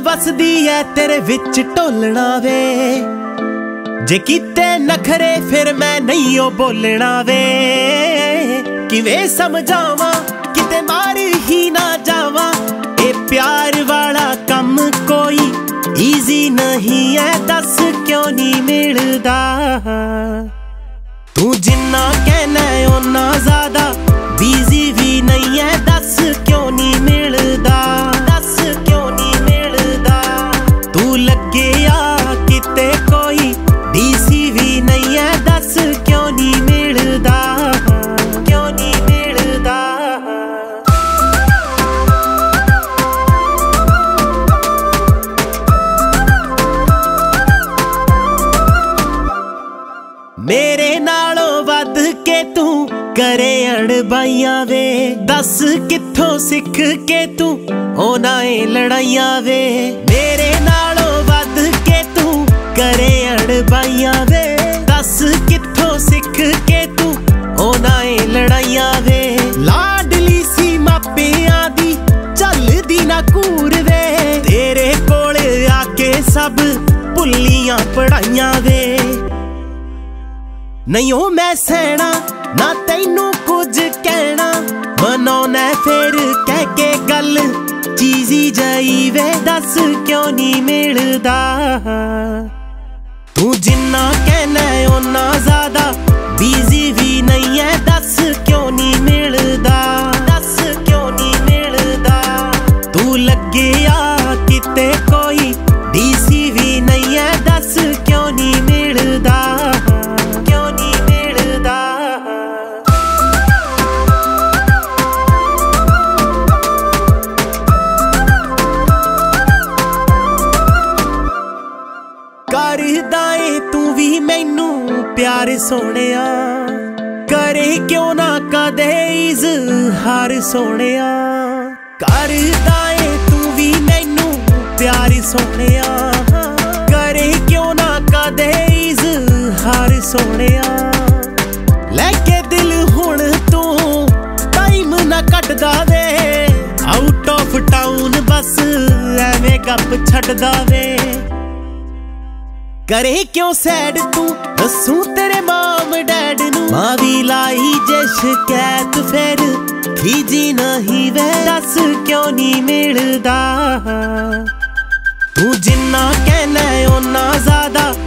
ਵਸਦੀ ਐ ਤੇਰੇ ਵਿੱਚ ਢੋਲਣਾ ਵੇ। ਜੇ ਕੀਤੇ ਨਖਰੇ ਫਿਰ ਮੈਂ ਨਹੀਂ ਓ ਬੋਲਣਾ ਵੇ। ਕਿਵੇਂ ਸਮਝਾਵਾਂ ਕਿਤੇ ਮਾਰ ਹੀ ਨਾ ਜਾਵਾਂ। ਇਹ ਪਿਆਰ ਵਾਲਾ ਕੰਮ ਕੋਈ ਈਜ਼ੀ ਨਹੀਂ ਐ, ਦੱਸ ਕਿਉਂ ਨਹੀਂ ਮਿਲਦਾ। ਤੂੰ ਜਿੰਨਾ ਕਹਿਣਾ ਓਨਾ ਜ਼ਿਆਦਾ ਬਿਜ਼ੀ ਵੀ ਨਹੀਂ ਐ, ਦੱਸ ਕਿਉਂ ਨਹੀਂ ਮਿਲਦਾ। ਦੱਸ ਕਿਉਂ ਨਹੀਂ ਮਿਲਦਾ। ਤੂੰ ਲੱਗਿਆ ਕਿਤੇ ਕੋਈ ਡੀਸੀ ਵੀ ਨਹੀਂ ਐ, ਦੱਸ ਕਿਉਂ ਨਹੀਂ ਮਿਲਦਾ। ਕਿਉਂ ਨਹੀਂ ਮਿਲਦਾ। ਮੇਰੇ ਨਾਲੋਂ ਵੱਧ ਕੇ ਤੂੰ ਕਰੇ ਅੜਬਾਈਆਂ ਵੇ। ਦੱਸ ਕਿੱਥੋਂ ਸਿੱਖ ਕੇ ਤੂੰ ਉਹਨਾਂ ਏ ਲੜਾਈਆਂ ਵੇ। ਮੇਰੇ ਨਾਲੋਂ ਵੱਧ ਕੇ ਤੂੰ ਕਰੇ ਅੜਬਾਈਆਂ ਵੇ। ਦੱਸ ਕਿੱਥੋਂ ਸਿੱਖ ਕੇ ਤੂੰ ਉਹਨਾਂ ਏ ਲੜਾਈਆਂ ਵੇ। ਲਾਡਲੀ ਸੀ ਮਾਪਿਆਂ ਦੀ ਚੱਲਦੀ ਨਾ ਘੂਰ ਵੇ। ਤੇਰੇ ਕੋਲ ਆ ਕੇ ਸਭ ਭੁੱਲੀਆਂ ਪੜਾਈਆਂ ਵੇ। ਨਹੀਂ ਓ ਮੈਂ ਸਹਿਣਾ ਨਾ ਤੈਨੂੰ ਕੁਝ ਕਹਿਣਾ, ਮਨਾਉਣਾ ਫਿਰ ਕਹਿ ਕੇ ਗੱਲ ਚੀਜ਼ੀ ਜਾਈ ਵੇ। ਦੱਸ ਕਿਉਂ ਨਹੀਂ ਮਿਲਦਾ। ਤੂੰ ਜਿੰਨਾ ਕਹਿਣਾ ਓਨਾ ਜ਼ਿਆਦਾ ਬਿਜ਼ੀ ਵੀ ਨਹੀਂ ਐ, ਦੱਸ ਕਿਉਂ ਨਹੀਂ ਮਿਲਦਾ। ਦੱਸ ਕਿਉਂ ਨਹੀਂ ਮਿਲਦਾ। ਤੂੰ ਲੱਗਿਆ ਕਿਤੇ ਕੋਈ ਡੀਸੀ ਵੀ ਨਹੀਂ ਐ, ਦੱਸ ਕਿਉਂ ਨਹੀਂ ਮਿਲਦਾ। ਕਰਦਾ ਏ ਤੂੰ ਵੀ ਮੈਨੂੰ ਪਿਆਰ ਸੋਹਣਿਆ, ਕਰੇ ਕਿਉਂ ਨਾ ਕਦੇ ਇਜ਼ਹਾਰ ਸੋਹਣਿਆ। ਕਰਦਾ ਏ ਤੂੰ ਵੀ ਮੈਨੂੰ ਪਿਆਰ ਸੋਹਣਿਆ, ਕਰੇ ਕਿਉਂ ਨਾ ਕਦੇ ਇਜ਼ਹਾਰ ਸੋਹਣਿਆ। ਲੈ ਕੇ ਦਿਲ ਹੁਣ ਤੂੰ ਟਾਈਮ ਨਾ ਕੱਟਦਾ ਵੇ। ਆਊਟ ਆਫ ਟਾਊਨ ਬਸ ਐਵੇਂ ਗੱਪ ਛੱਡਦਾ ਵੇ। ਕਰੇ ਕਿਉਂ ਸੈਡ ਤੂੰ ਦੱਸੂ ਤੇਰੇ ਮਾਮ ਡੈਡ ਨੂੰ। ਮਾਂ ਵੀ ਲਾਈ ਜੇ ਸ਼ਿਕਾਇਤ ਫਿਰ ਖੀਜੀ ਨਹੀਂ ਵੇ। ਦੱਸ ਕਿਉਂ ਨਹੀਂ ਮਿਲਦਾ। ਤੂੰ ਜਿੰਨਾ ਕਹਿਣਾ ਓਨਾ ਜ਼ਿਆਦਾ